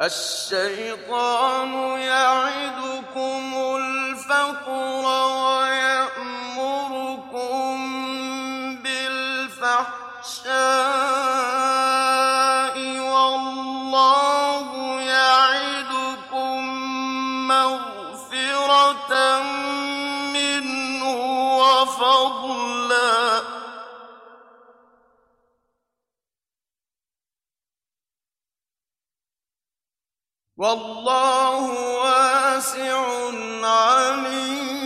الشيطان يعدكم الفقر ويأمركم بالفحشاء والله يعدكم مغفرة منه وفضلا والله واسع عليم